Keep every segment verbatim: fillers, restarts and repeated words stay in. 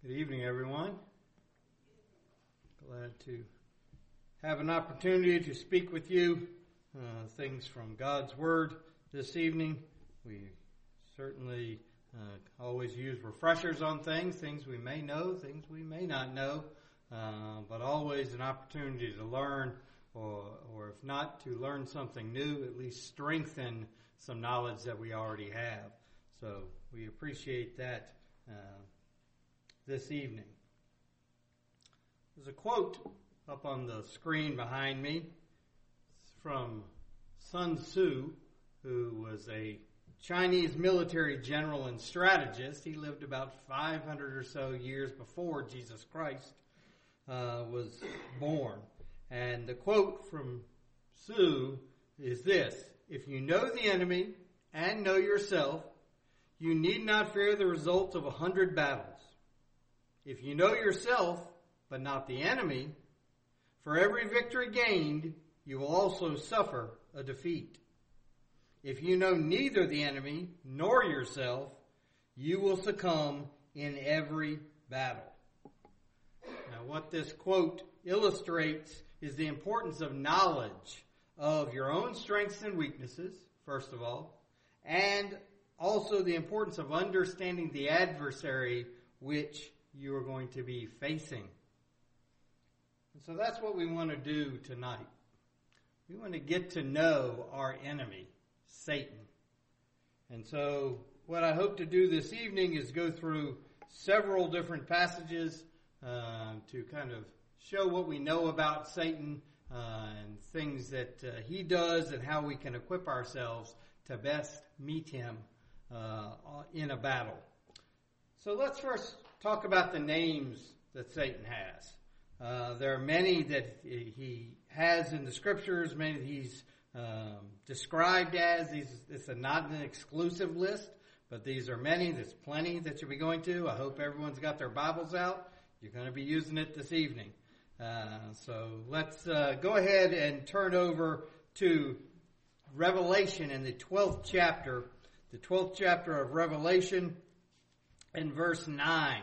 Good evening, everyone. Glad to have an opportunity to speak with you uh, things from God's Word this evening. We certainly uh, always use refreshers on things, things we may know, things we may not know, uh, but always an opportunity to learn, or, or if not to learn something new, at least strengthen some knowledge that we already have. So we appreciate that uh, this evening. There's a quote up on the screen behind me. It's from Sun Tzu, who was a Chinese military general and strategist. He lived about five hundred or so years before Jesus Christ uh, was born. And the quote from Tzu is this: "If you know the enemy and know yourself, you need not fear the results of a hundred battles. If you know yourself, but not the enemy, for every victory gained, you will also suffer a defeat. If you know neither the enemy nor yourself, you will succumb in every battle." Now, what this quote illustrates is the importance of knowledge of your own strengths and weaknesses, first of all, and also the importance of understanding the adversary which you are going to be facing. And so that's what we want to do tonight. We want to get to know our enemy, Satan. And so what I hope to do this evening is go through several different passages uh, to kind of show what we know about Satan uh, and things that uh, he does and how we can equip ourselves to best meet him uh, in a battle. So let's first talk about the names that Satan has. Uh, there are many that he has in the scriptures, many that he's um, described as. These, it's a, not an exclusive list, but these are many. There's plenty that you'll be going to. I hope everyone's got their Bibles out. You're going to be using it this evening. Uh, so let's uh, go ahead and turn over to Revelation in the twelfth chapter, the twelfth chapter of Revelation, in verse nine.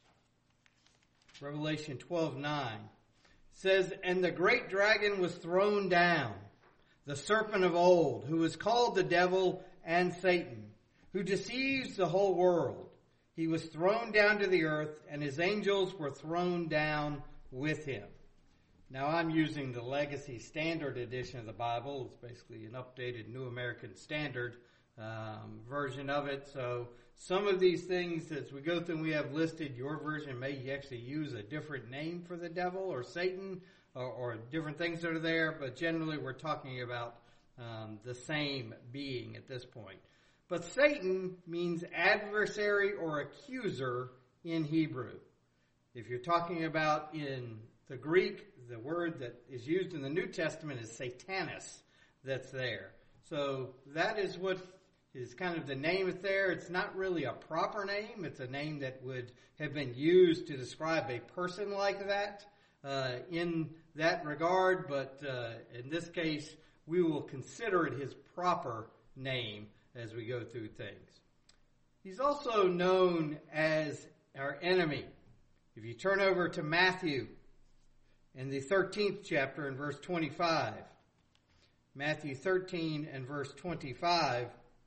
Revelation twelve nine says, "And the great dragon was thrown down, the serpent of old, who is called the devil and Satan, who deceives the whole world. He was thrown down to the earth, and his angels were thrown down with him." Now I'm using the Legacy Standard Edition of the Bible. It's basically an updated New American Standard um, version of it. So some of these things, as we go through and we have listed, your version may actually use a different name for the devil or Satan or, or different things that are there, but generally we're talking about um, the same being at this point. But Satan means adversary or accuser in Hebrew. If you're talking about in the Greek, the word that is used in the New Testament is Satanas that's there. So that is what is kind of the name that's there. It's not really a proper name. It's a name that would have been used to describe a person like that uh, in that regard. But uh, in this case, we will consider it his proper name as we go through things. He's also known as our enemy. If you turn over to Matthew in the thirteenth chapter in verse twenty-five, Matthew thirteen and verse twenty-five,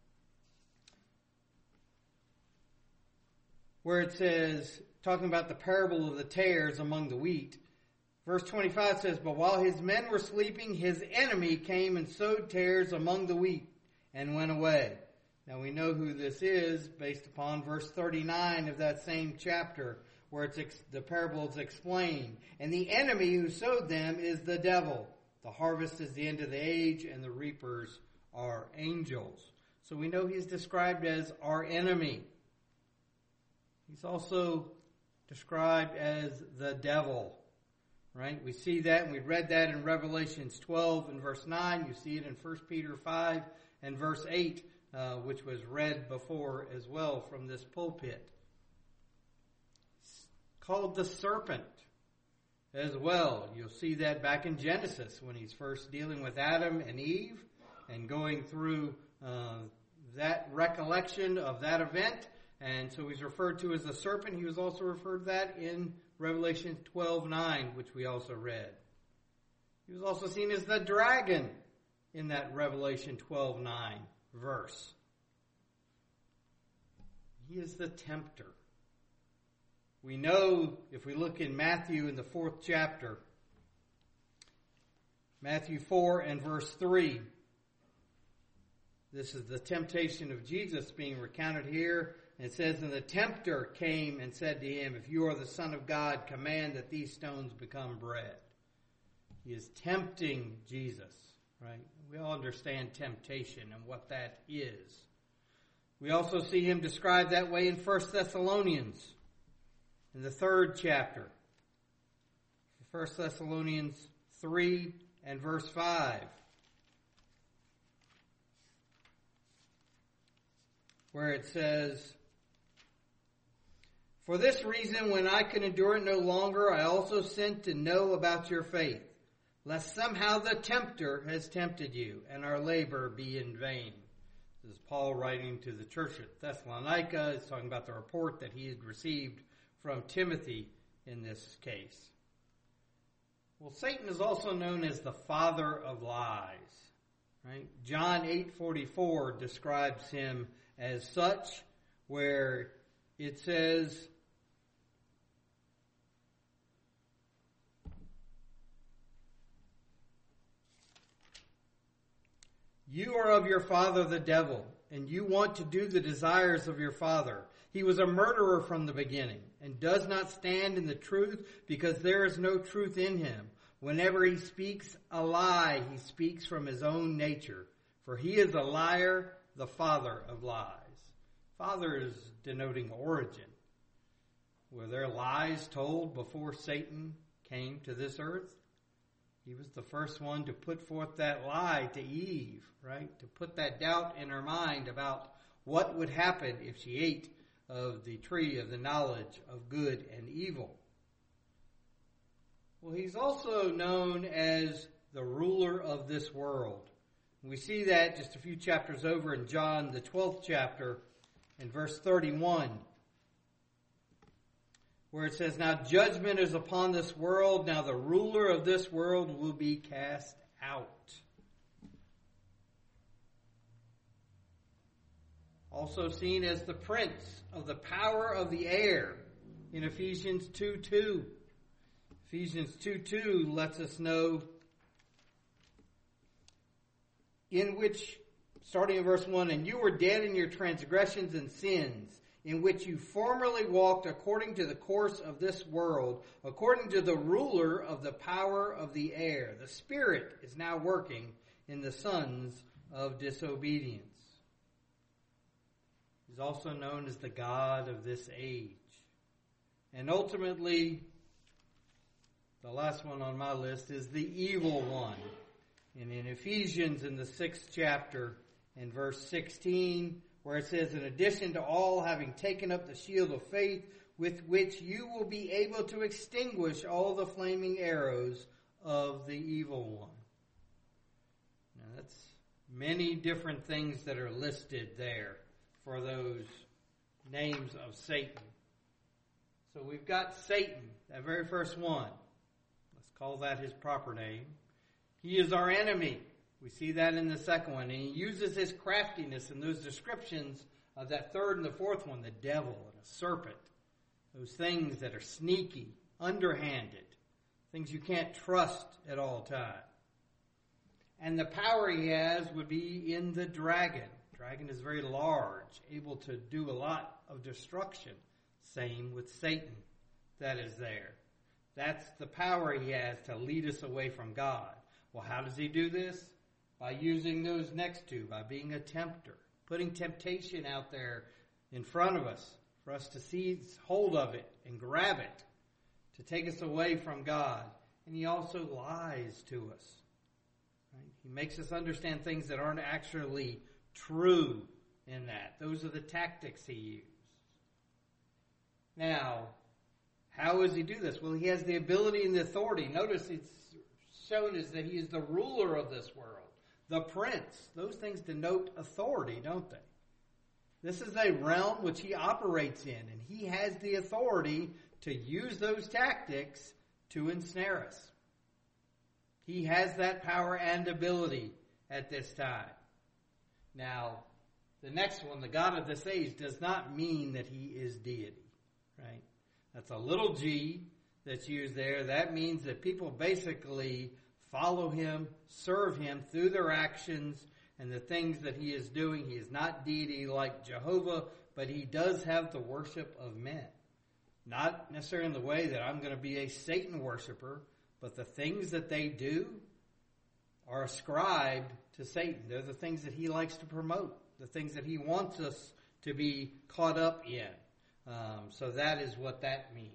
where it says, talking about the parable of the tares among the wheat, verse twenty-five says, "But while his men were sleeping, his enemy came and sowed tares among the wheat and went away." Now we know who this is based upon verse thirty-nine of that same chapter, where it's ex- the parable is explained. "And the enemy who sowed them is the devil. The harvest is the end of the age, and the reapers are angels." So we know he's described as our enemy. He's also described as the devil, right? We see that, and we read that in Revelations twelve and verse nine. You see it in First Peter five and verse eight, uh, which was read before as well from this pulpit. It's called the serpent as well. You'll see that back in Genesis when he's first dealing with Adam and Eve and going through uh, that recollection of that event And so he's referred to as the serpent. He was also referred to that in Revelation twelve nine, which we also read. He was also seen as the dragon in that Revelation twelve nine verse. He is the tempter. We know, if we look in Matthew in the fourth chapter, Matthew four and verse three, this is the temptation of Jesus being recounted here. And it says, and the tempter came and said to him, if you are the Son of God, command that these stones become bread. He is tempting Jesus, right? We all understand temptation and what that is. We also see him described that way in First Thessalonians, in the third chapter. First Thessalonians three and verse five. Where it says, for this reason, when I could endure it no longer, I also sent to know about your faith, lest somehow the tempter has tempted you, and our labor be in vain. This is Paul writing to the church at Thessalonica. He's talking about the report that he had received from Timothy in this case. Well, Satan is also known as the father of lies, right? John eight forty-four describes him as such, where it says, you are of your father the devil, and you want to do the desires of your father. He was a murderer from the beginning, and does not stand in the truth, because there is no truth in him. Whenever he speaks a lie, he speaks from his own nature, for he is a liar, the father of lies. Father is denoting origin. Were there lies told before Satan came to this earth? He was the first one to put forth that lie to Eve, right? To put that doubt in her mind about what would happen if she ate of the tree of the knowledge of good and evil. Well, he's also known as the ruler of this world. We see that just a few chapters over in John, the twelfth chapter, in verse thirty-one, where it says, now judgment is upon this world, now the ruler of this world will be cast out. Also seen as the prince of the power of the air in Ephesians two two. Ephesians two two lets us know, in which, starting in verse one, and you were dead in your transgressions and sins, in which you formerly walked according to the course of this world, according to the ruler of the power of the air. The Spirit is now working in the sons of disobedience. He's also known as the God of this age. And ultimately, the last one on my list is the evil one. And in Ephesians, in the sixth chapter, in verse sixteen, where it says, in addition to all, having taken up the shield of faith, with which you will be able to extinguish all the flaming arrows of the evil one. Now that's many different things that are listed there for those names of Satan. So we've got Satan, that very first one. Let's call that his proper name. He is our enemy. We see that in the second one. And he uses his craftiness in those descriptions of that third and the fourth one, the devil and a serpent. Those things that are sneaky, underhanded, things you can't trust at all times. And the power he has would be in the dragon. Dragon is very large, able to do a lot of destruction. Same with Satan that is there. That's the power he has to lead us away from God. Well, how does he do this? By using those next two, by being a tempter, putting temptation out there in front of us for us to seize hold of it and grab it, to take us away from God. And he also lies to us. Right? He makes us understand things that aren't actually true in that. Those are the tactics he used. Now, how does he do this? Well, he has the ability and the authority. Notice it's shown us that he is the ruler of this world. The prince. Those things denote authority, don't they? This is a realm which he operates in, and he has the authority to use those tactics to ensnare us. He has that power and ability at this time. Now, the next one, the God of this age, does not mean that he is deity, right? That's a little g that's used there. That means that people basically follow him, serve him through their actions and the things that he is doing. He is not deity like Jehovah, but he does have the worship of men. Not necessarily in the way that I'm going to be a Satan worshiper, but the things that they do are ascribed to Satan. They're the things that he likes to promote, the things that he wants us to be caught up in. Um, so that is what that means.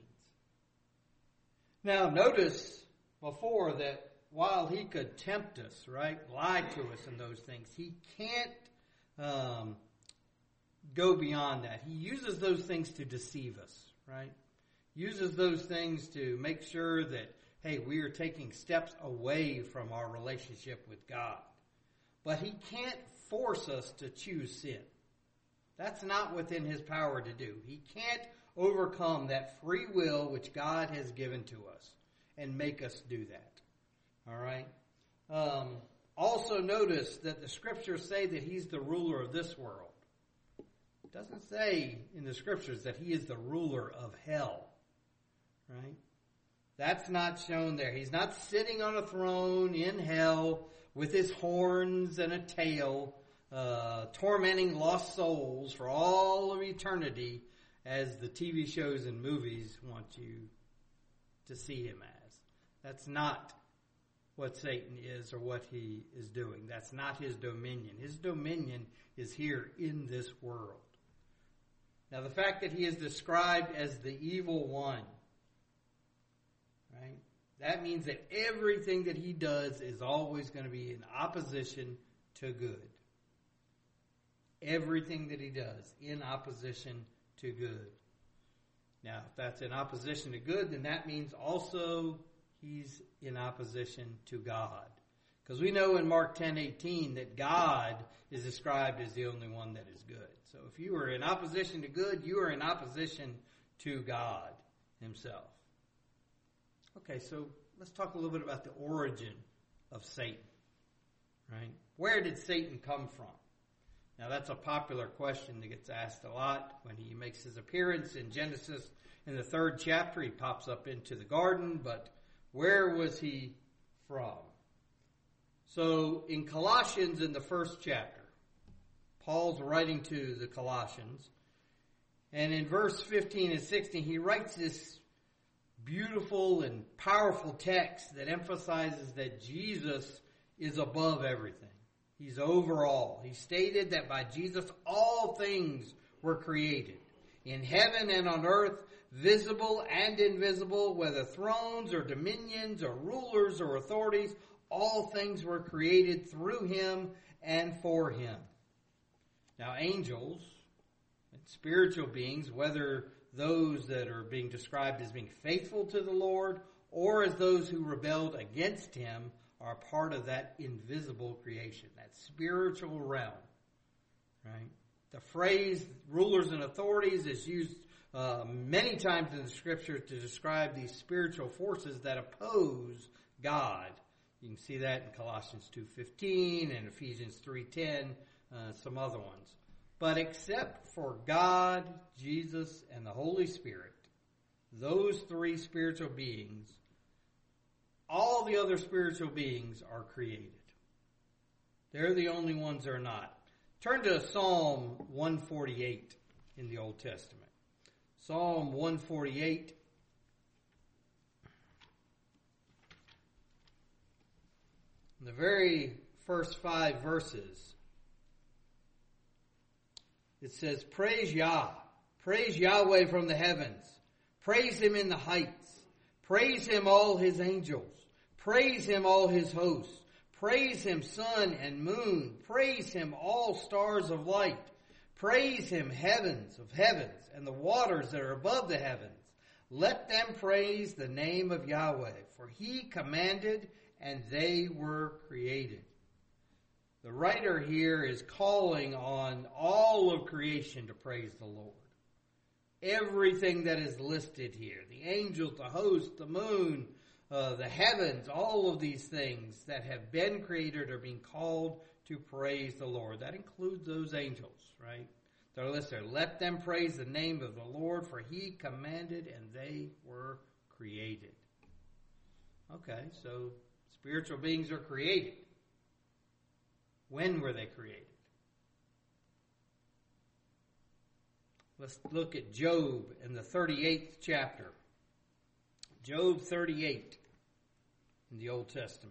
Now, notice before that while he could tempt us, right, lie to us in those things, he can't um, go beyond that. He uses those things to deceive us, right? Uses those things to make sure that, hey, we are taking steps away from our relationship with God. But he can't force us to choose sin. That's not within his power to do. He can't overcome that free will which God has given to us and make us do that. All right? Um, also notice that the scriptures say that he's the ruler of this world. It doesn't say in the scriptures that he is the ruler of hell. Right? That's not shown there. He's not sitting on a throne in hell with his horns and a tail, uh, tormenting lost souls for all of eternity, as the T V shows and movies want you to see him as. That's not what Satan is or what he is doing. That's not his dominion. His dominion is here in this world. Now, the fact that he is described as the evil one, right? That means that everything that he does is always going to be in opposition to good. Everything that he does in opposition to good. Now, if that's in opposition to good, then that means also he's in opposition to God. Because we know in Mark ten eighteen that God is described as the only one that is good. So if you are in opposition to good, you are in opposition to God himself. Okay, so let's talk a little bit about the origin of Satan, right? Where did Satan come from? Now, that's a popular question that gets asked a lot. When he makes his appearance in Genesis in the third chapter, he pops up into the garden, but where was he from? So, in Colossians in the first chapter, Paul's writing to the Colossians, and in verse fifteen and sixteen, he writes this beautiful and powerful text that emphasizes that Jesus is above everything. He's over all. He stated that by Jesus all things were created, in heaven and on earth, visible and invisible, whether thrones or dominions or rulers or authorities, all things were created through him and for him. Now, angels and spiritual beings, whether those that are being described as being faithful to the Lord or as those who rebelled against him, are part of that invisible creation, that spiritual realm. Right? The phrase rulers and authorities is used uh, many times in the scripture to describe these spiritual forces that oppose God. You can see that in Colossians two fifteen and Ephesians three ten, uh, some other ones. But except for God, Jesus, and the Holy Spirit, those three spiritual beings, all the other spiritual beings are created. They're the only ones that are not. Turn to Psalm one forty-eight in the Old Testament. Psalm one forty-eight. In the very first five verses, it says, Praise Yah, praise Yahweh from the heavens, praise him in the heights, praise him all his angels, praise him all his hosts, praise him sun and moon, praise him all stars of light, praise him heavens of heavens and the waters that are above the heavens. Let them praise the name of Yahweh, for he commanded and they were created. The writer here is calling on all of creation to praise the Lord. Everything that is listed here, the angels, the host, the moon, uh, the heavens, all of these things that have been created are being called to praise the Lord. That includes those angels, right? They're listed. Let them praise the name of the Lord, for he commanded and they were created. Okay, so spiritual beings are created. When were they created? Let's look at Job in the thirty-eighth chapter. Job thirty-eight in the Old Testament.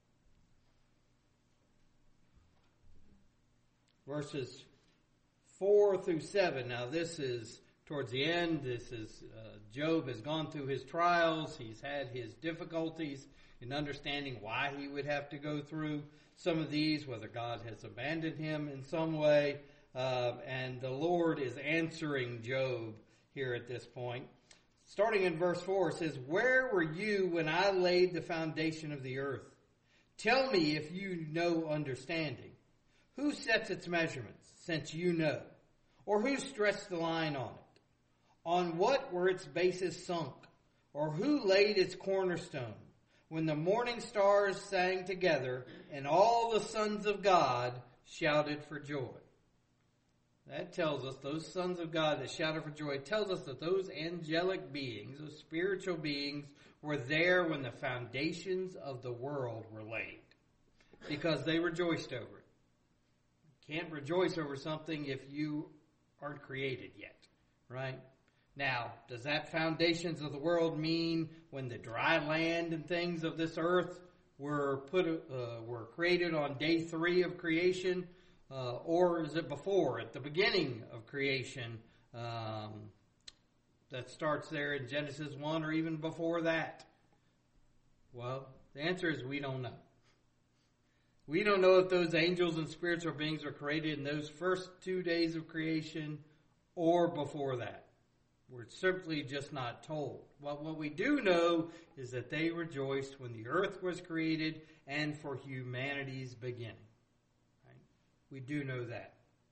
Verses four through seven. Now this is towards the end. This is uh, Job has gone through his trials. He's had his difficulties in understanding why he would have to go through some of these, whether God has abandoned him in some way. Uh, and the Lord is answering Job here at this point. Starting in verse four, it says, "Where were you when I laid the foundation of the earth? Tell me if you know understanding. Who sets its measurements, since you know? Or who stretched the line on it? On what were its bases sunk? Or who laid its cornerstone? When the morning stars sang together, and all the sons of God shouted for joy." That tells us, those sons of God that shouted for joy, it tells us that those angelic beings, those spiritual beings, were there when the foundations of the world were laid, because they rejoiced over it. You can't rejoice over something if you aren't created yet, right? Now, does that foundations of the world mean when the dry land and things of this earth were put uh, were created on day three of creation? Uh, or is it before, at the beginning of creation, um, that starts there in Genesis one, or even before that? Well, the answer is we don't know. We don't know if those angels and spiritual beings were created in those first two days of creation or before that. We're simply just not told. Well, what we do know is that they rejoiced when the earth was created and for humanity's beginning. We do know that.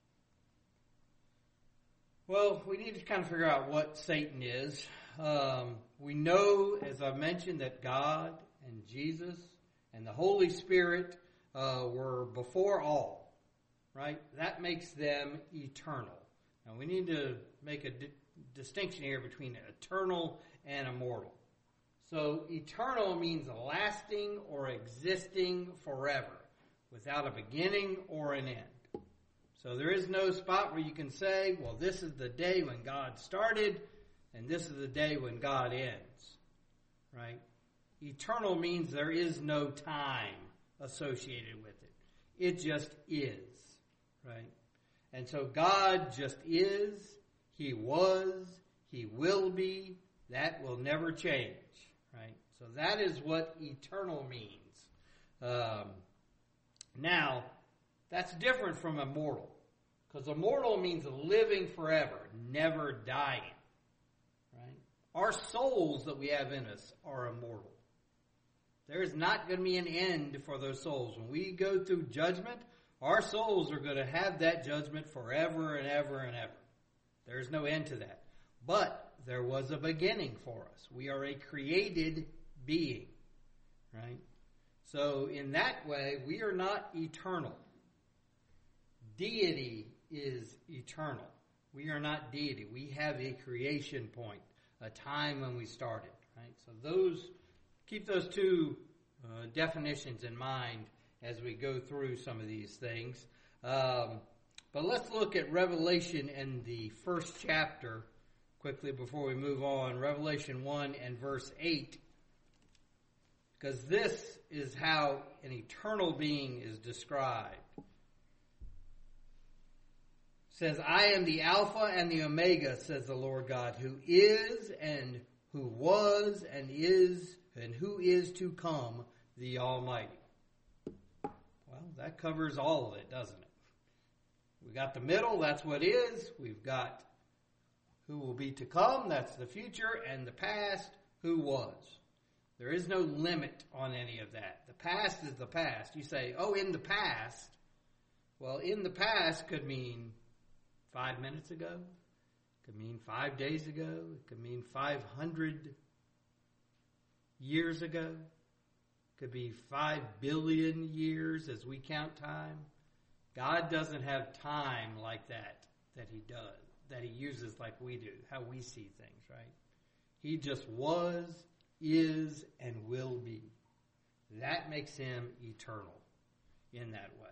Well, we need to kind of figure out what Satan is. Um, we know, as I mentioned, that God and Jesus and the Holy Spirit uh, were before all, right? That makes them eternal. Now, we need to make a di- distinction here between eternal and immortal. So, eternal means lasting or existing forever, without a beginning or an end. So there is no spot where you can say, well, this is the day when God started, and this is the day when God ends, right? Eternal means there is no time associated with it. It just is, right? And so God just is, He was, He will be, that will never change, right? So that is what eternal means. Um, Now, that's different from immortal, because immortal means living forever, never dying, right? Our souls that we have in us are immortal. There is not going to be an end for those souls. When we go through judgment, our souls are going to have that judgment forever and ever and ever. There is no end to that. But there was a beginning for us. We are a created being, right? So in that way, we are not eternal. Deity is eternal. We are not deity. We have a creation point, a time when we started, right? So those, keep those two uh, definitions in mind as we go through some of these things. Um, but let's look at Revelation in the first chapter quickly before we move on. Revelation one and verse eight. Because this is how an eternal being is described. It says, "I am the Alpha and the Omega, says the Lord God, who is and who was and is and who is to come, the Almighty." Well, that covers all of it, doesn't it? We got the middle, that's what is. We've got who will be to come, that's the future, and the past, who was. There is no limit on any of that. The past is the past. You say, oh, in the past, Well, in the past could mean five minutes ago. Could mean five days ago. It could mean five hundred years ago. Could be five billion years as we count time. God doesn't have time like that, that he does, that he uses like we do, how we see things, right? He just was, is, and will be. That makes him eternal in that way.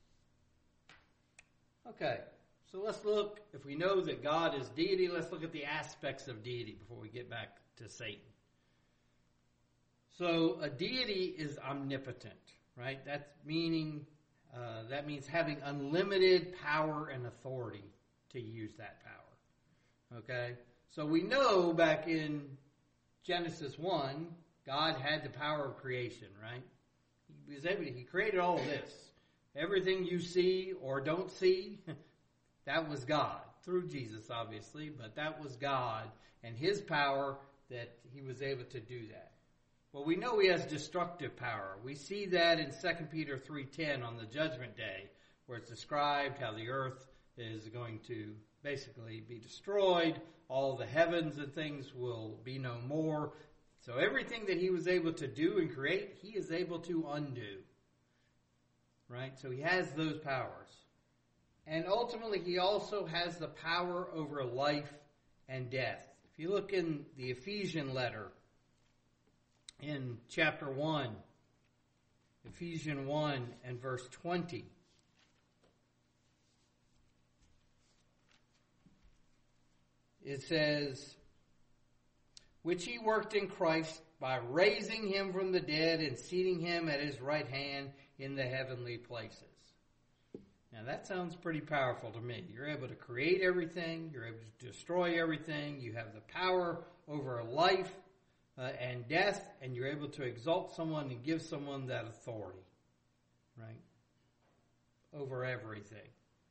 Okay, so let's look, if we know that God is deity, let's look at the aspects of deity before we get back to Satan. So a deity is omnipotent, right? That's meaning, uh, that means having unlimited power and authority to use that power. Okay? So we know back in Genesis one, God had the power of creation, right? He was able to, he created all of this. Everything you see or don't see, that was God. Through Jesus, obviously, but that was God and his power that he was able to do that. Well, we know he has destructive power. We see that in Second Peter three ten on the judgment day, where it's described how the earth is going to basically be destroyed. All the heavens and things will be no more. So everything that he was able to do and create, he is able to undo. Right? So he has those powers. And ultimately, he also has the power over life and death. If you look in the Ephesian letter, in chapter one, Ephesians one and verse twenty, it says, which he worked in Christ by raising him from the dead and seating him at his right hand in the heavenly places. Now that sounds pretty powerful to me. You're able to create everything. You're able to destroy everything. You have the power over life uh, and death, and you're able to exalt someone and give someone that authority, right? Over everything.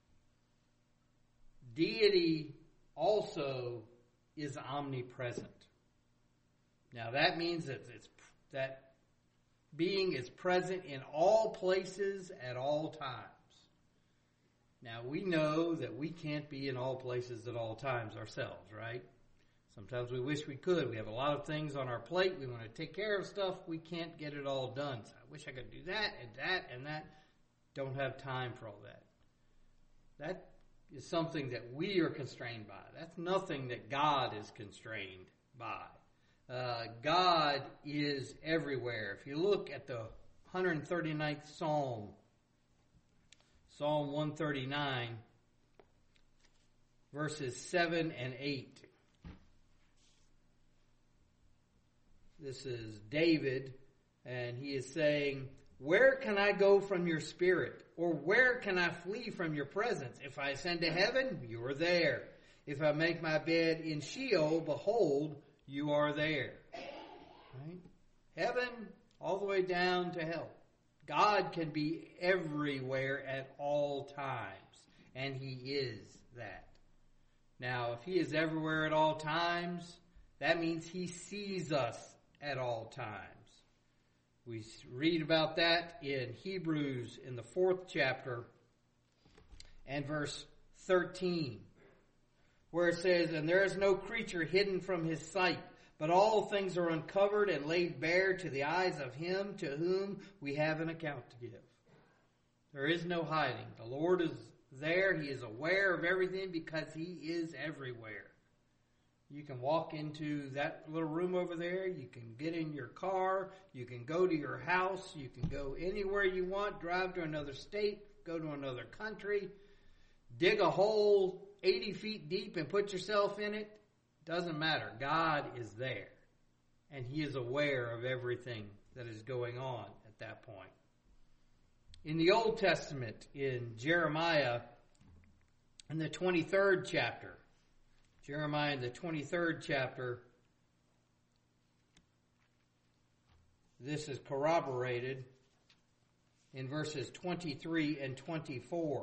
Deity also is omnipresent. Now that means that it's, that being is present in all places at all times. Now we know that we can't be in all places at all times ourselves, right? Sometimes we wish we could. We have a lot of things on our plate. We want to take care of stuff. We can't get it all done. So I wish I could do that and that and that. Don't have time for all that. That is something that we are constrained by. That's nothing that God is constrained by. Uh, God is everywhere. If you look at the one hundred thirty-ninth Psalm, Psalm one thirty-nine, verses seven and eight. This is David, and he is saying, where can I go from your spirit? Or where can I flee from your presence? If I ascend to heaven, you are there. If I make my bed in Sheol, behold, you are there. Right? Heaven, all the way down to hell. God can be everywhere at all times, and he is that. Now, if he is everywhere at all times, that means he sees us at all times. We read about that in Hebrews in the fourth chapter and verse thirteen, where it says, and there is no creature hidden from his sight, but all things are uncovered and laid bare to the eyes of him to whom we have an account to give. There is no hiding. The Lord is there. He is aware of everything because he is everywhere. You can walk into that little room over there. You can get in your car. You can go to your house. You can go anywhere you want. Drive to another state. Go to another country. Dig a hole eighty feet deep and put yourself in it. Doesn't matter. God is there. And he is aware of everything that is going on at that point. In the Old Testament, in Jeremiah, in the twenty-third chapter, Jeremiah in the twenty-third chapter, this is corroborated in verses twenty-three and twenty-four.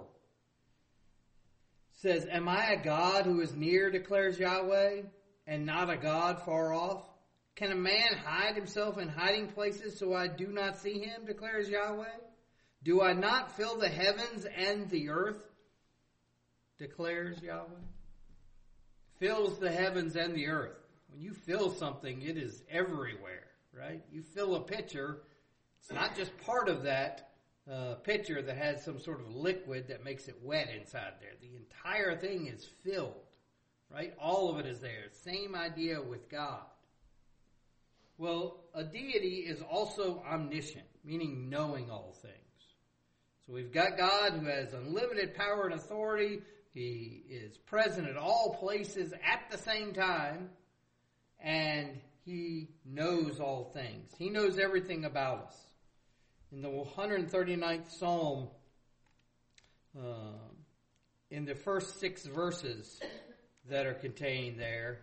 It says, am I a God who is near, declares Yahweh, and not a God far off? Can a man hide himself in hiding places so I do not see him, declares Yahweh? Do I not fill the heavens and the earth? Declares Yahweh. Fills the heavens and the earth. When you fill something, it is everywhere, right? You fill a pitcher, it's not just part of that uh, pitcher that has some sort of liquid that makes it wet inside there. The entire thing is filled, right? All of it is there. Same idea with God. Well, a deity is also omniscient, meaning knowing all things. So we've got God who has unlimited power and authority. He is present at all places at the same time. And he knows all things. He knows everything about us. In the one hundred thirty-ninth Psalm, uh, in the first six verses that are contained there,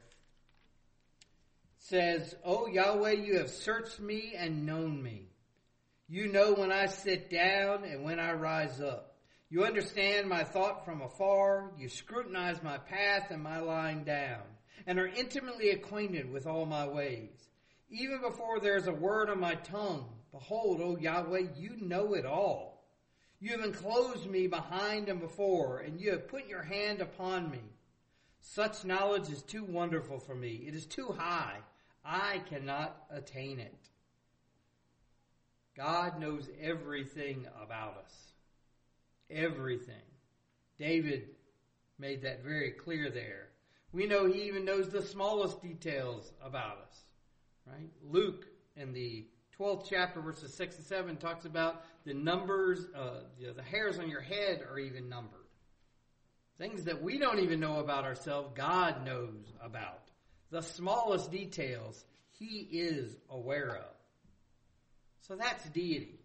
says, O Yahweh, you have searched me and known me. You know when I sit down and when I rise up. You understand my thought from afar. You scrutinize my path and my lying down, and are intimately acquainted with all my ways. Even before there is a word on my tongue, behold, O Yahweh, you know it all. You have enclosed me behind and before, and you have put your hand upon me. Such knowledge is too wonderful for me. It is too high. I cannot attain it. God knows everything about us. Everything. David made that very clear there. We know he even knows the smallest details about us. Right? Luke in the twelfth chapter, verses six and seven, talks about the numbers, uh, you know, the hairs on your head are even numbered. Things that we don't even know about ourselves, God knows about. The smallest details, he is aware of. So that's deity.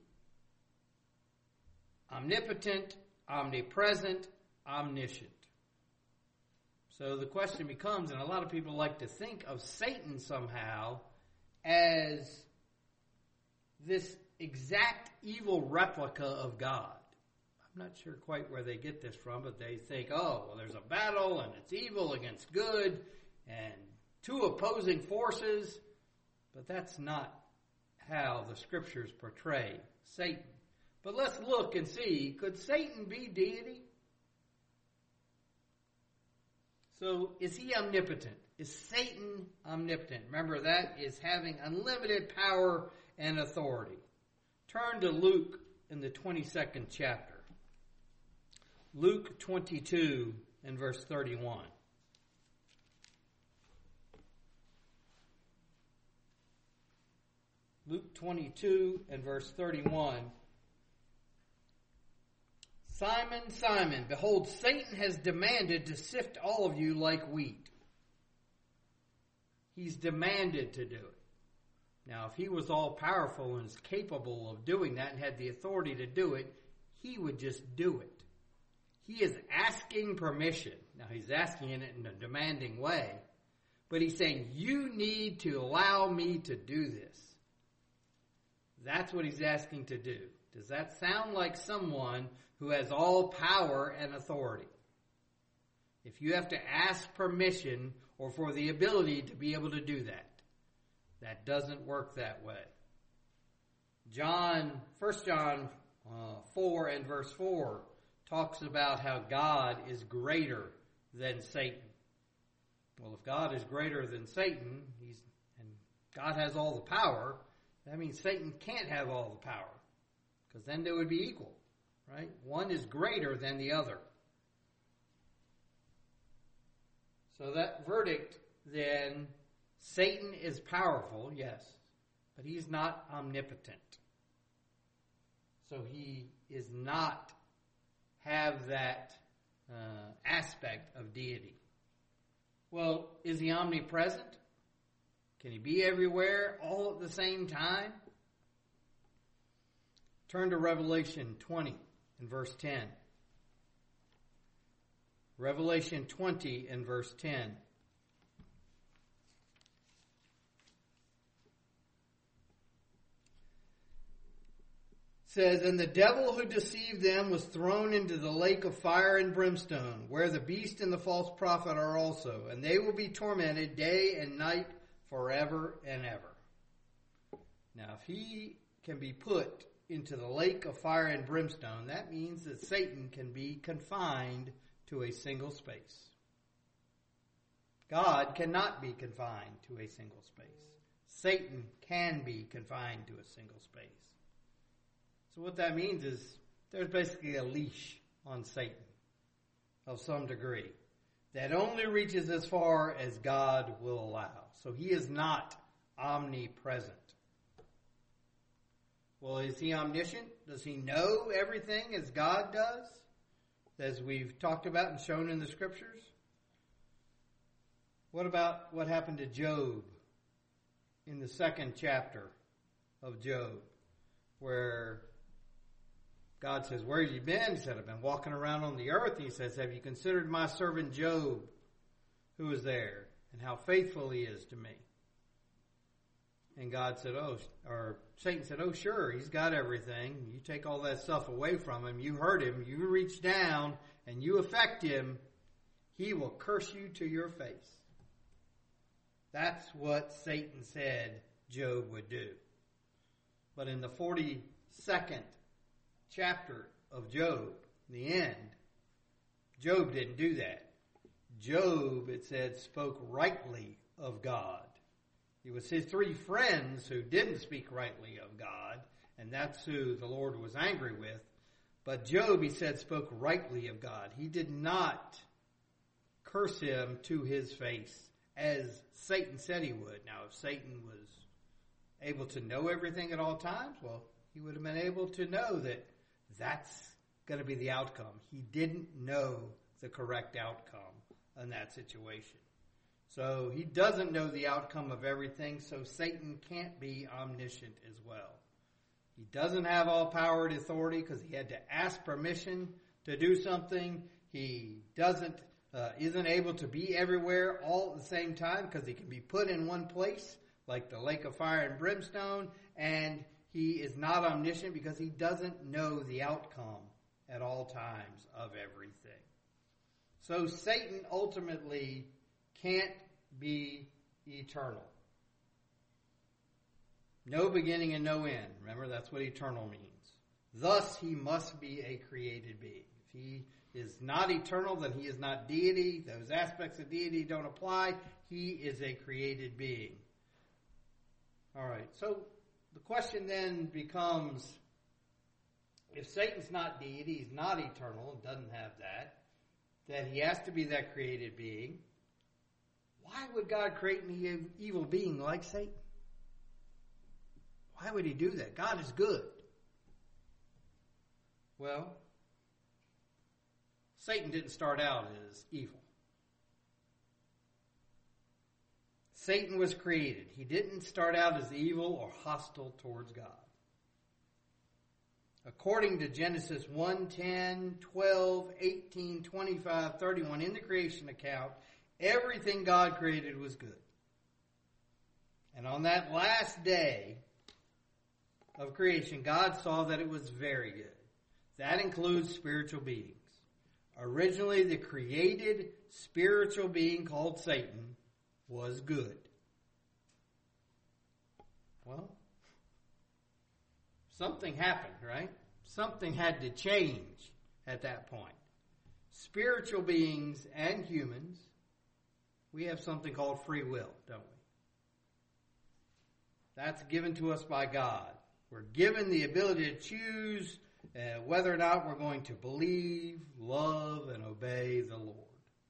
Omnipotent, omnipresent, omniscient. So the question becomes, and a lot of people like to think of Satan somehow as this exact evil replica of God. I'm not sure quite where they get this from, but they think, oh, well, there's a battle and it's evil against good and two opposing forces. But that's not how the scriptures portray Satan. But let's look and see, could Satan be deity? So is he omnipotent? Is Satan omnipotent? Remember, that is having unlimited power and authority. Turn to Luke in the twenty-second chapter. Luke twenty-two and verse thirty-one. Luke twenty-two and verse thirty-one. Simon, Simon, behold, Satan has demanded to sift all of you like wheat. He's demanded to do it. Now, if he was all powerful and is capable of doing that and had the authority to do it, he would just do it. He is asking permission. Now, he's asking it in a demanding way, but he's saying, you need to allow me to do this. That's what he's asking to do. Does that sound like someone who has all power and authority? If you have to ask permission or for the ability to be able to do that, that doesn't work that way. John, First John uh, four and verse four talks about how God is greater than Satan. Well, if God is greater than Satan, he's and God has all the power, that means Satan can't have all the power, because then they would be equal, right? One is greater than the other. So that verdict, then, Satan is powerful, yes, but he's not omnipotent. So he is not have that uh, aspect of deity. Well, is he omnipresent? Can he be everywhere all at the same time? Turn to Revelation twenty and verse ten. Revelation twenty and verse ten. Says, and the devil who deceived them was thrown into the lake of fire and brimstone, where the beast and the false prophet are also, and they will be tormented day and night forever and ever. Now, if he can be put into the lake of fire and brimstone, that means that Satan can be confined to a single space. God cannot be confined to a single space. Satan can be confined to a single space. So what that means is there's basically a leash on Satan of some degree that only reaches as far as God will allow. So he is not omnipresent. Well, is he omniscient? Does he know everything as God does? As we've talked about and shown in the scriptures? What about what happened to Job in the second chapter of Job, where God says, where have you been? He said, I've been walking around on the earth. He says, have you considered my servant Job, who is there, and how faithful he is to me? And God said, oh, or Satan said, oh, sure, he's got everything. You take all that stuff away from him. You hurt him. You reach down and you affect him. He will curse you to your face. That's what Satan said Job would do. But in the forty-second chapter of Job, the end, Job didn't do that. Job, it said, spoke rightly of God. It was his three friends who didn't speak rightly of God, and that's who the Lord was angry with. But Job, he said, spoke rightly of God. He did not curse him to his face, as Satan said he would. Now, if Satan was able to know everything at all times, well, he would have been able to know that that's going to be the outcome. He didn't know the correct outcome in that situation. So he doesn't know the outcome of everything, so Satan can't be omniscient as well. He doesn't have all power and authority because he had to ask permission to do something. He doesn't, uh, isn't able to be everywhere all at the same time because he can be put in one place, like the lake of fire and brimstone, and he is not omniscient because he doesn't know the outcome at all times of everything. So Satan ultimately can't be eternal. No beginning and no end. Remember, that's what eternal means. Thus, he must be a created being. If he is not eternal, then he is not deity. Those aspects of deity don't apply. He is a created being. All right, so the question then becomes, if Satan's not deity, he's not eternal, and doesn't have that, that he has to be that created being, why would God create an evil being like Satan? Why would he do that? God is good. Well, Satan didn't start out as evil. Satan was created. He didn't start out as evil or hostile towards God. According to Genesis one, ten, twelve, eighteen, twenty-five, thirty-one, in the creation account, everything God created was good. And on that last day of creation, God saw that it was very good. That includes spiritual beings. Originally, the created spiritual being called Satan was good. Well, something happened, right? Something had to change at that point. Spiritual beings and humans, we have something called free will, don't we? That's given to us by God. We're given the ability to choose uh, whether or not we're going to believe, love, and obey the Lord.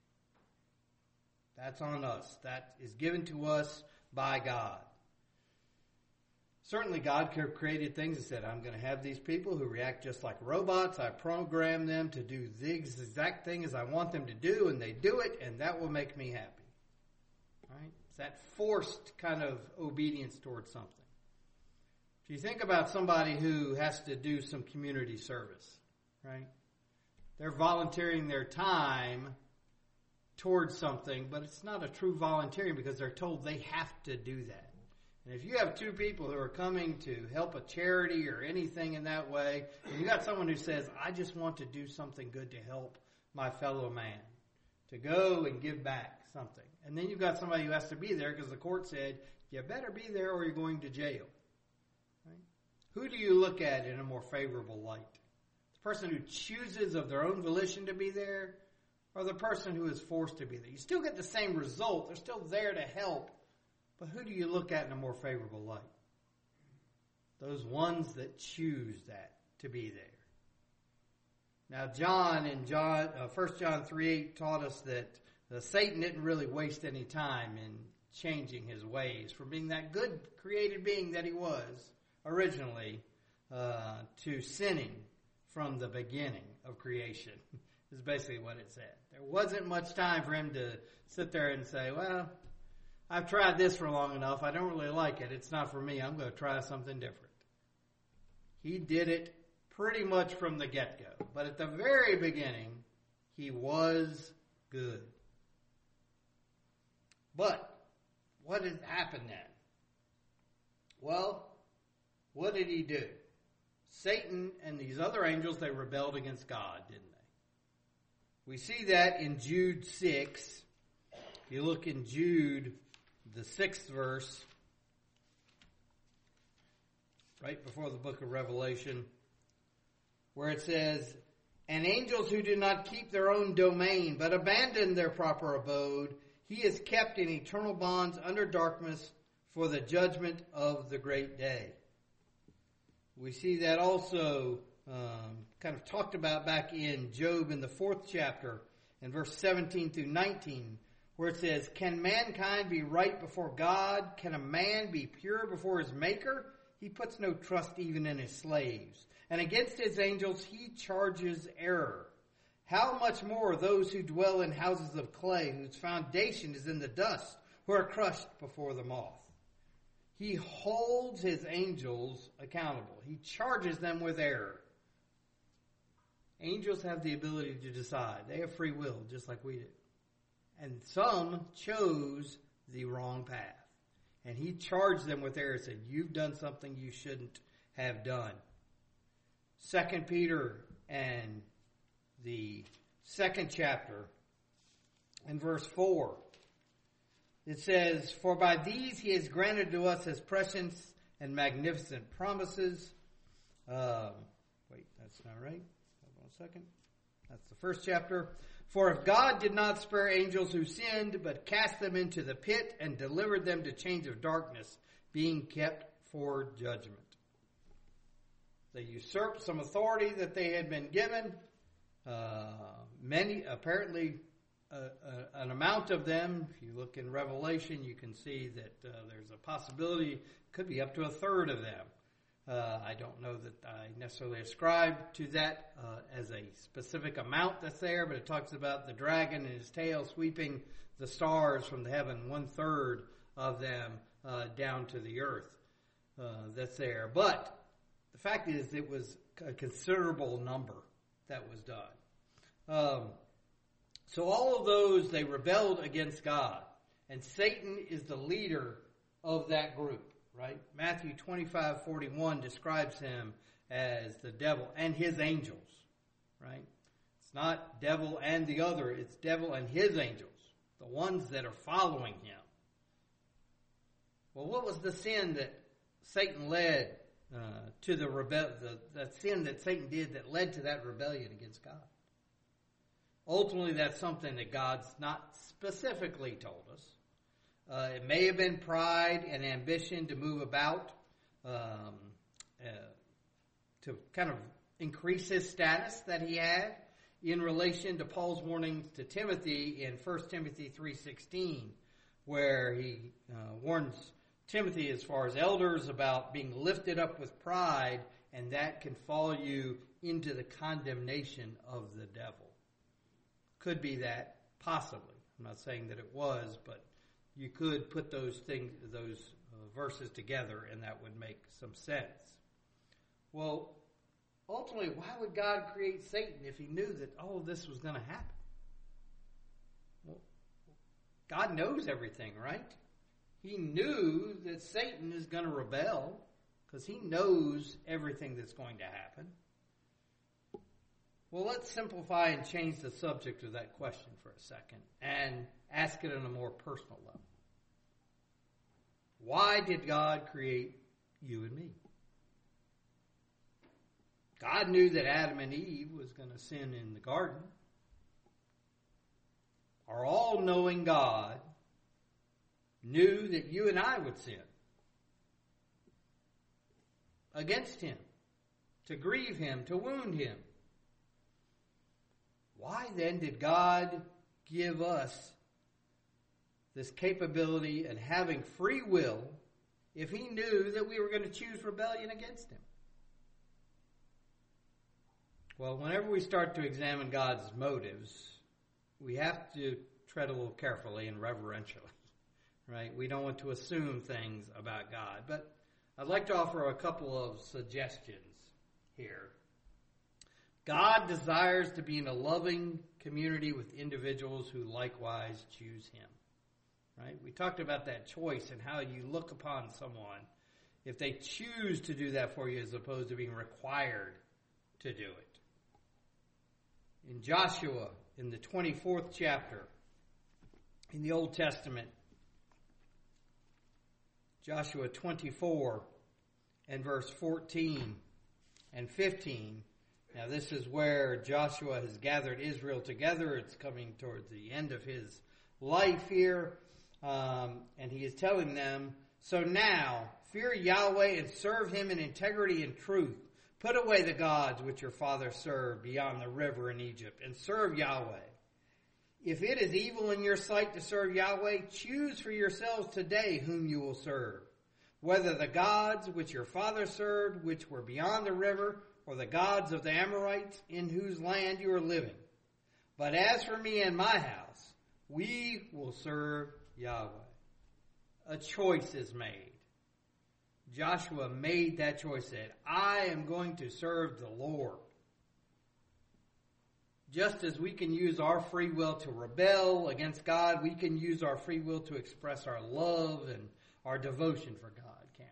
That's on us. That is given to us by God. Certainly God created things and said, I'm going to have these people who react just like robots. I program them to do the exact thing as I want them to do, and they do it, and that will make me happy. Right? It's that forced kind of obedience towards something. If you think about somebody who has to do some community service, right? They're volunteering their time towards something, but it's not a true volunteering because they're told they have to do that. And if you have two people who are coming to help a charity or anything in that way, and you got someone who says, I just want to do something good to help my fellow man, to go and give back something. And then you've got somebody who has to be there because the court said, you better be there or you're going to jail. Right? who do you look at in a more favorable light? The person who chooses of their own volition to be there, or the person who is forced to be there? You still get the same result. They're still there to help. But who do you look at in a more favorable light? Those ones that choose that to be there. Now, John in John, uh, First John three eight taught us that uh, Satan didn't really waste any time in changing his ways from being that good created being that he was originally uh, to sinning from the beginning of creation. Is basically what it said. There wasn't much time for him to sit there and say, well, I've tried this for long enough. I don't really like it. It's not for me. I'm going to try something different. He did it pretty much from the get-go. But at the very beginning, he was good. But what had happened then? Well, what did he do? Satan and these other angels, they rebelled against God, didn't they? We see that in Jude six. If you look in Jude, the sixth verse, right before the book of Revelation, where it says, and angels who do not keep their own domain, but abandon their proper abode, he is kept in eternal bonds under darkness for the judgment of the great day. We see that also um, kind of talked about back in Job in the fourth chapter in verse seventeen through nineteen, where it says, can mankind be right before God? Can a man be pure before his maker? He puts no trust even in his slaves. And against his angels he charges error. How much more those who dwell in houses of clay, whose foundation is in the dust, who are crushed before the moth. He holds his angels accountable. He charges them with error. Angels have the ability to decide. They have free will, just like we do. And some chose the wrong path. And he charged them with error and said, you've done something you shouldn't have done. Second Peter and the second chapter and verse four. It says, for by these he has granted to us his precious and magnificent promises. Um, wait, that's not right. Hold on a second. That's the first chapter. For if God did not spare angels who sinned, but cast them into the pit and delivered them to chains of darkness, being kept for judgment. They usurped some authority that they had been given. Uh, many, apparently, uh, uh, an amount of them, if you look in Revelation, you can see that uh, there's a possibility, it could be up to a third of them. Uh, I don't know that I necessarily ascribe to that uh, as a specific amount that's there, but it talks about the dragon and his tail sweeping the stars from the heaven, one third of them uh, down to the earth uh, that's there. But the fact is, it was a considerable number that was done. Um, so all of those, they rebelled against God. And Satan is the leader of that group, right? Matthew twenty-five forty-one describes him as the devil and his angels, right? It's not devil and the other, it's devil and his angels, the ones that are following him. Well, what was the sin that Satan led uh, to the rebel, the, the sin that Satan did that led to that rebellion against God? Ultimately, that's something that God's not specifically told us. Uh, it may have been pride and ambition to move about, um, uh, to kind of increase his status that he had in relation to Paul's warnings to Timothy in First Timothy three sixteen, where he uh, warns Timothy as far as elders about being lifted up with pride, and that can fall you into the condemnation of the devil. Could be that, possibly. I'm not saying that it was, but you could put those things, those uh, verses together, and that would make some sense. Well, ultimately, why would God create Satan if he knew that all of this was going to happen? Well, God knows everything, right? He knew that Satan is going to rebel because he knows everything that's going to happen. Well, let's simplify and change the subject of that question for a second and ask it on a more personal level. Why did God create you and me? God knew that Adam and Eve was going to sin in the garden. Our all-knowing God knew that you and I would sin against him, to grieve him, to wound him. Why then did God give us this capability and having free will if he knew that we were going to choose rebellion against him? Well, whenever we start to examine God's motives, we have to tread a little carefully and reverentially, right? We don't want to assume things about God. But I'd like to offer a couple of suggestions here. God desires to be in a loving community with individuals who likewise choose him, right? We talked about that choice and how you look upon someone if they choose to do that for you as opposed to being required to do it. In Joshua, in the twenty-fourth chapter, in the Old Testament, Joshua twenty-four and verse fourteen and fifteen. Now this is where Joshua has gathered Israel together. It's coming towards the end of his life here. Um, and he is telling them, so now fear Yahweh and serve him in integrity and truth. Put away the gods which your fathers served beyond the river in Egypt, and serve Yahweh. If it is evil in your sight to serve Yahweh, choose for yourselves today whom you will serve, whether the gods which your fathers served, which were beyond the river, or the gods of the Amorites in whose land you are living. But as for me and my house, we will serve Yahweh. A choice is made. Joshua made that choice, said, I am going to serve the Lord. Just as we can use our free will to rebel against God, we can use our free will to express our love and our devotion for God, can't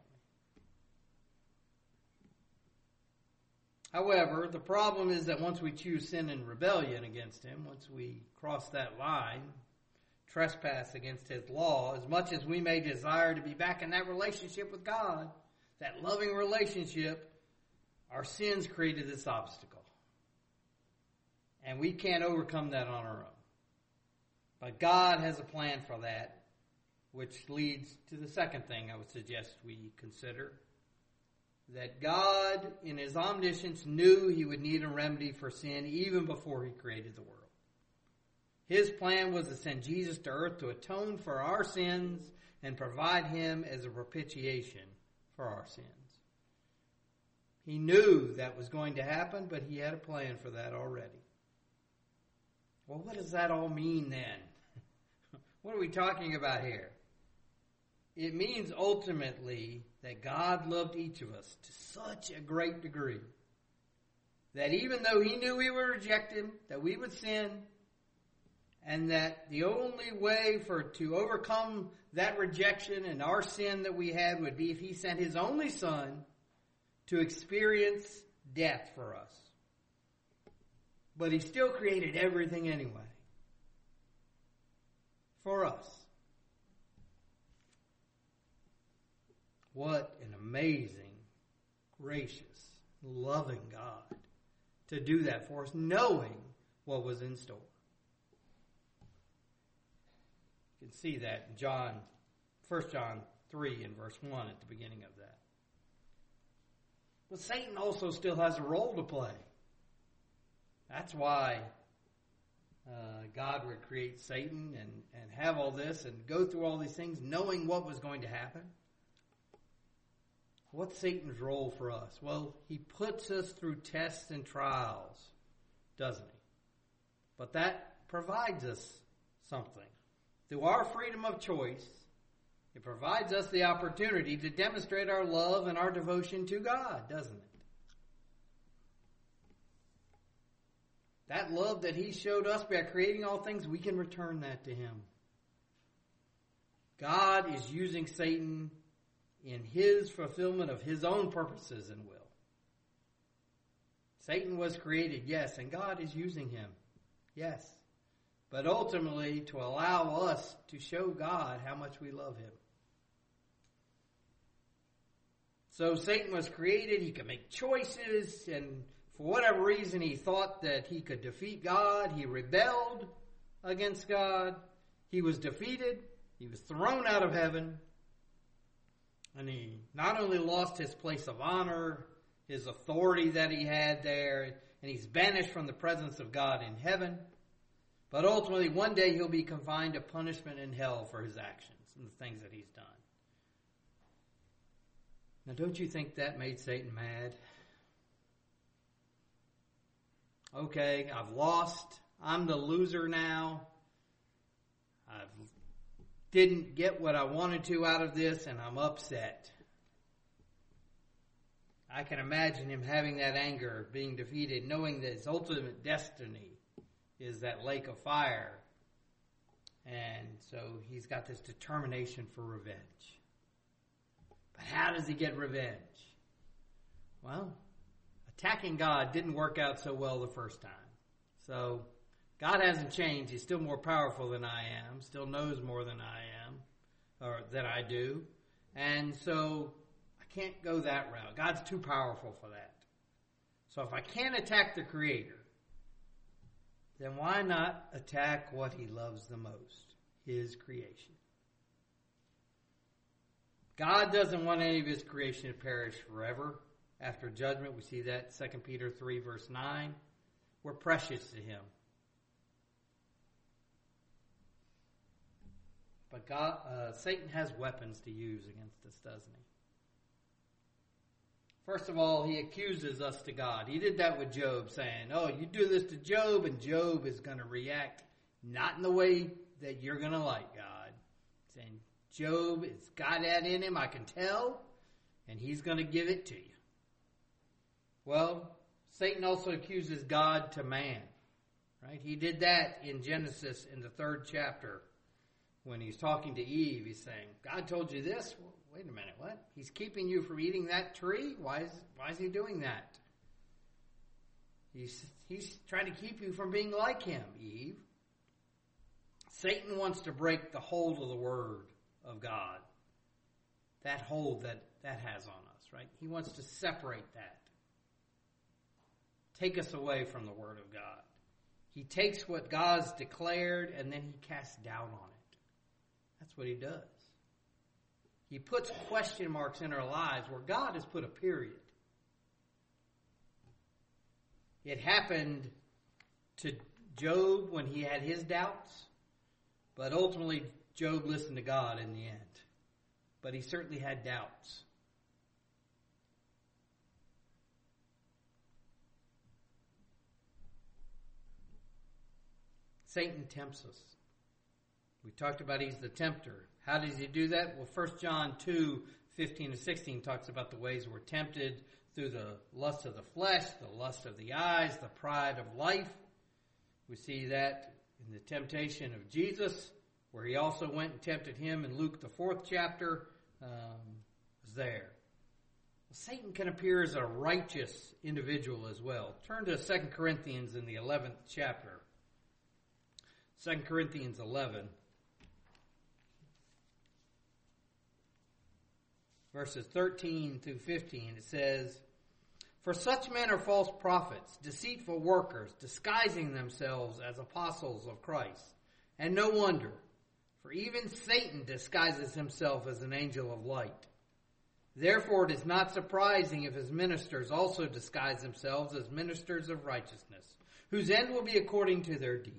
we? However, the problem is that once we choose sin and rebellion against him, once we cross that line, trespass against his law, as much as we may desire to be back in that relationship with God, that loving relationship, our sins created this obstacle. And we can't overcome that on our own. But God has a plan for that, which leads to the second thing I would suggest we consider. That God, in his omniscience, knew he would need a remedy for sin even before he created the world. His plan was to send Jesus to earth to atone for our sins and provide him as a propitiation for our sins. He knew that was going to happen, but he had a plan for that already. Well, what does that all mean then? What are we talking about here? It means ultimately that God loved each of us to such a great degree that even though he knew we would reject him, that we would sin, and that the only way for to overcome that rejection and our sin that we had would be if he sent his only son to experience death for us. But he still created everything anyway. For us. What an amazing, gracious, loving God to do that for us, knowing what was in store. You can see that in John, First John three and verse one at the beginning of that. But Satan also still has a role to play. That's why uh, God would create Satan and, and have all this and go through all these things knowing what was going to happen. What's Satan's role for us? Well, he puts us through tests and trials, doesn't he? But that provides us something. Through our freedom of choice, it provides us the opportunity to demonstrate our love and our devotion to God, doesn't it? That love that he showed us by creating all things, we can return that to him. God is using Satan in his fulfillment of his own purposes and will. Satan was created, yes, and God is using him, yes. But ultimately to allow us to show God how much we love him. So Satan was created, he could make choices and For whatever reason, he thought that he could defeat God. He rebelled against God. He was defeated. He was thrown out of heaven. And he not only lost his place of honor, his authority that he had there, and he's banished from the presence of God in heaven, but ultimately one day he'll be confined to punishment in hell for his actions and the things that he's done. Now, don't you think that made Satan mad? Okay, I've lost. I'm the loser now. I didn't get what I wanted to out of this, and I'm upset. I can imagine him having that anger, being defeated, knowing that his ultimate destiny is that lake of fire. And so he's got this determination for revenge. But how does he get revenge? Well, attacking God didn't work out so well the first time. So God hasn't changed. He's still more powerful than I am, still knows more than I am, or that I do. And so I can't go that route. God's too powerful for that. So if I can't attack the Creator, then why not attack what he loves the most, his creation? God doesn't want any of his creation to perish forever. After judgment, we see that Second Peter three, verse nine. We're precious to him. But God, uh, Satan has weapons to use against us, doesn't he? First of all, he accuses us to God. He did that with Job, saying, oh, you do this to Job, and Job is going to react not in the way that you're going to like, God. Saying, Job has got that in him, I can tell, and he's going to give it to you. Well, Satan also accuses God to man, right? He did that in Genesis in the third chapter when he's talking to Eve. He's saying, God told you this? Well, wait a minute, what? He's keeping you from eating that tree? Why is, why is he doing that? He's, he's trying to keep you from being like him, Eve. Satan wants to break the hold of the Word of God. That hold that that has on us, right? He wants to separate that. Take us away from the Word of God. He takes what God's declared and then he casts doubt on it. That's what he does. He puts question marks in our lives where God has put a period. It happened to Job when he had his doubts, but ultimately Job listened to God in the end. But he certainly had doubts. Satan tempts us. We talked about he's the tempter. How does he do that? Well, First John two, fifteen to sixteen talks about the ways we're tempted through the lust of the flesh, the lust of the eyes, the pride of life. We see that in the temptation of Jesus, where he also went and tempted him in Luke, the fourth chapter, um, is there. Satan can appear as a righteous individual as well. Turn to Second Corinthians in the eleventh chapter. Second Corinthians eleven. Verses thirteen through fifteen, it says, for such men are false prophets, deceitful workers, disguising themselves as apostles of Christ. And no wonder, for even Satan disguises himself as an angel of light. Therefore it is not surprising if his ministers also disguise themselves as ministers of righteousness, whose end will be according to their deeds.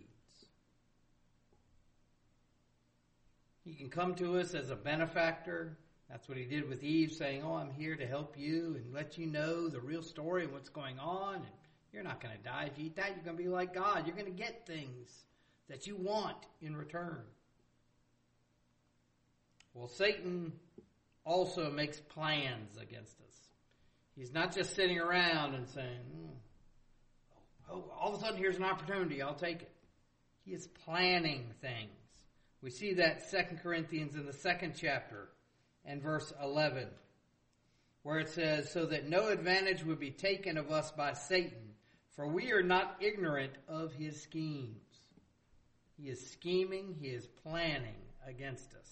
He can come to us as a benefactor. That's what he did with Eve, saying, oh, I'm here to help you and let you know the real story and what's going on. And you're not going to die. If you eat that, you're going to be like God. You're going to get things that you want in return. Well, Satan also makes plans against us. He's not just sitting around and saying, oh, oh, all of a sudden here's an opportunity, I'll take it. He is planning things. We see that Second Corinthians in the second chapter and verse eleven, where it says, so that no advantage would be taken of us by Satan, for we are not ignorant of his schemes. He is scheming, he is planning against us.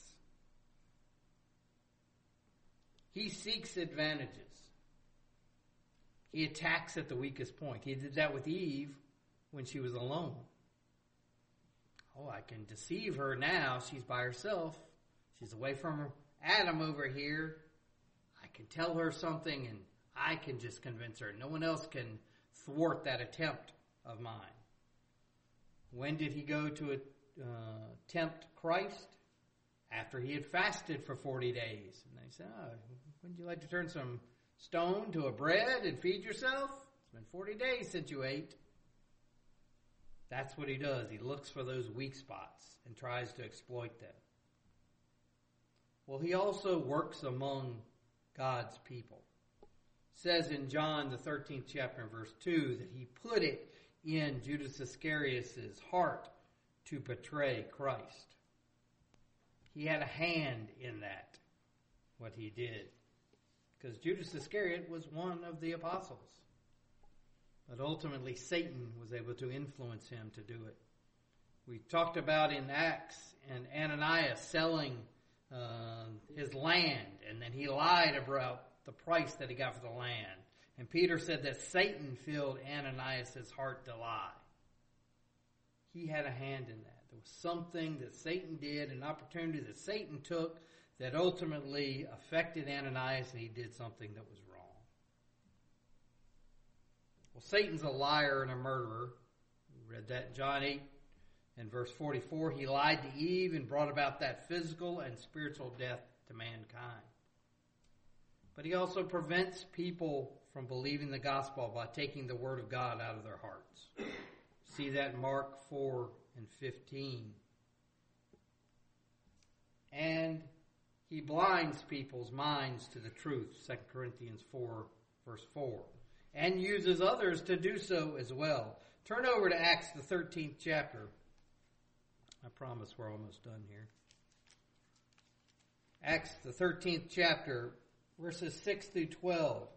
He seeks advantages. He attacks at the weakest point. He did that with Eve when she was alone. Oh, I can deceive her now. She's by herself. She's away from Adam over here. I can tell her something and I can just convince her. No one else can thwart that attempt of mine. When did he go to uh, tempt Christ? After he had fasted for forty days. And they said, oh, wouldn't you like to turn some stone to a bread and feed yourself? It's been forty days since you ate. That's what he does. He looks for those weak spots and tries to exploit them. Well, he also works among God's people. It says in John, the thirteenth chapter, and verse two, that he put it in Judas Iscariot's heart to betray Christ. He had a hand in that, what he did. Because Judas Iscariot was one of the apostles. But ultimately, Satan was able to influence him to do it. We talked about in Acts and Ananias selling uh, his land, and then he lied about the price that he got for the land. And Peter said that Satan filled Ananias' heart to lie. He had a hand in that. There was something that Satan did, an opportunity that Satan took that ultimately affected Ananias, and he did something that was wrong. Well, Satan's a liar and a murderer. We read that in John eight and verse forty-four. He lied to Eve and brought about that physical and spiritual death to mankind. But he also prevents people from believing the gospel by taking the word of God out of their hearts. See that in Mark four and fifteen. And he blinds people's minds to the truth, Second Corinthians four, verse four, and uses others to do so as well. Turn over to Acts, the thirteenth chapter. I promise we're almost done here. Acts, the thirteenth chapter, verses six through twelve.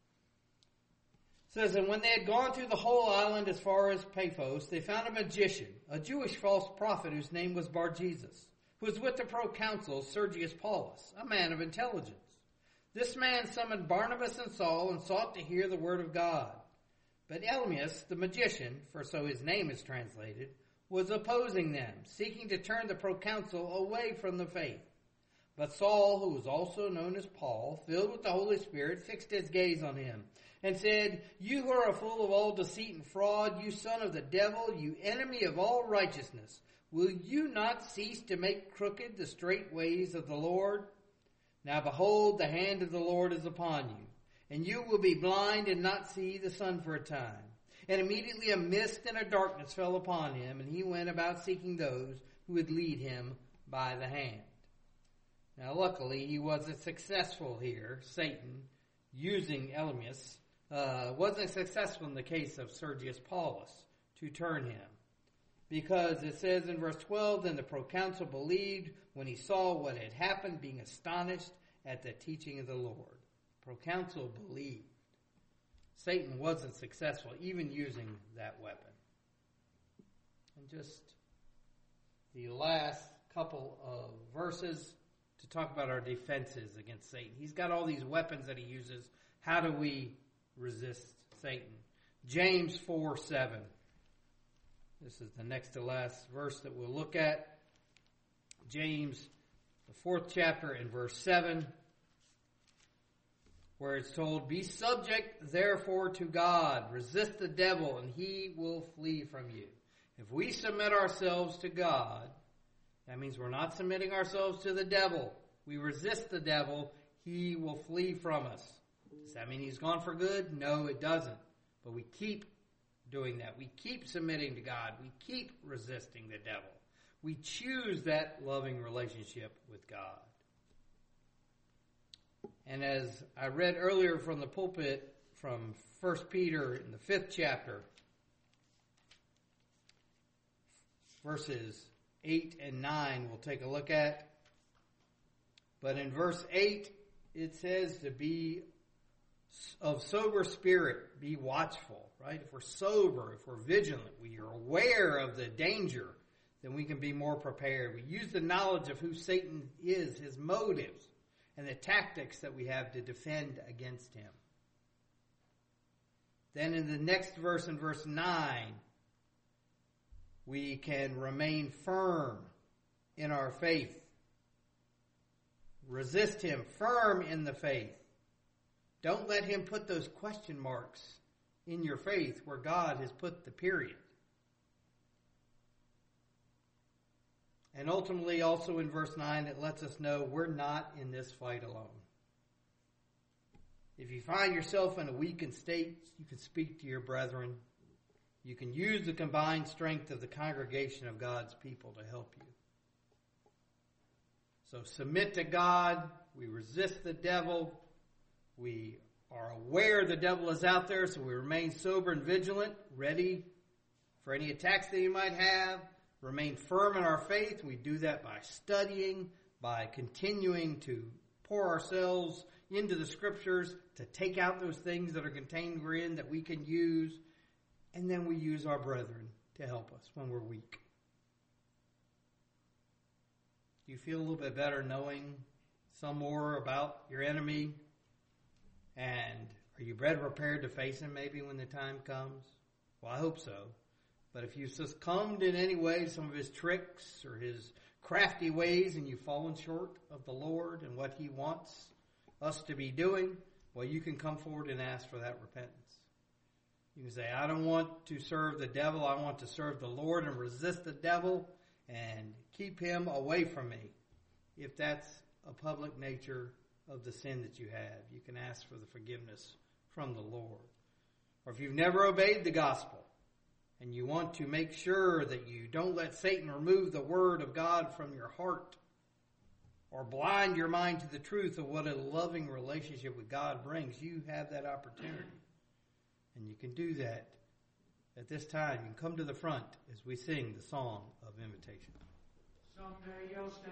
It says, and when they had gone through the whole island as far as Paphos, they found a magician, a Jewish false prophet whose name was Bar-Jesus, who was with the proconsul Sergius Paulus, a man of intelligence. This man summoned Barnabas and Saul and sought to hear the word of God. But Elymas, the magician, for so his name is translated, was opposing them, seeking to turn the proconsul away from the faith. But Saul, who was also known as Paul, filled with the Holy Spirit, fixed his gaze on him and said, you who are full of all deceit and fraud, you son of the devil, you enemy of all righteousness, will you not cease to make crooked the straight ways of the Lord? Now behold, the hand of the Lord is upon you, and you will be blind and not see the sun for a time. And immediately a mist and a darkness fell upon him, and he went about seeking those who would lead him by the hand. Now luckily he wasn't successful here, Satan, using Elymas, uh, wasn't successful in the case of Sergius Paulus to turn him. Because it says in verse twelve, then the proconsul believed when he saw what had happened, being astonished at the teaching of the Lord. Proconsul believed. Satan wasn't successful even using that weapon. And just the last couple of verses to talk about our defenses against Satan. He's got all these weapons that he uses. How do we resist Satan? James four seven. This is the next to last verse that we'll look at. James, the fourth chapter and verse seven, where it's told, be subject therefore to God, resist the devil, and he will flee from you. If we submit ourselves to God, that means we're not submitting ourselves to the devil. We resist the devil, he will flee from us. Does that mean he's gone for good? No, it doesn't. But we keep doing that. We keep submitting to God. We keep resisting the devil. We choose that loving relationship with God. And as I read earlier from the pulpit from First Peter in the fifth chapter, verses eight and nine we'll take a look at. But in verse eight, it says to be of sober spirit, be watchful, right? If we're sober, if we're vigilant, we are aware of the danger, then we can be more prepared. We use the knowledge of who Satan is, his motives, and the tactics that we have to defend against him. Then in the next verse, in verse nine, we can remain firm in our faith. Resist him, firm in the faith. Don't let him put those question marks in your faith where God has put the period. And ultimately, also in verse nine, it lets us know we're not in this fight alone. If you find yourself in a weakened state, you can speak to your brethren. You can use the combined strength of the congregation of God's people to help you. So submit to God. We resist the devil. We are aware the devil is out there, so we remain sober and vigilant, ready for any attacks that he might have. Remain firm in our faith. We do that by studying, by continuing to pour ourselves into the Scriptures to take out those things that are contained wherein that we can use. And then we use our brethren to help us when we're weak. Do you feel a little bit better knowing some more about your enemy? And are you better prepared to face him maybe when the time comes? Well, I hope so. But if you've succumbed in any way, some of his tricks or his crafty ways, and you've fallen short of the Lord and what he wants us to be doing, well, you can come forward and ask for that repentance. You can say, I don't want to serve the devil. I want to serve the Lord and resist the devil and keep him away from me. If that's a public nature of the sin that you have, you can ask for the forgiveness from the Lord. Or if you've never obeyed the gospel and you want to make sure that you don't let Satan remove the word of God from your heart or blind your mind to the truth of what a loving relationship with God brings, you have that opportunity. And you can do that at this time. You can come to the front as we sing the song of invitation. Someday you'll stand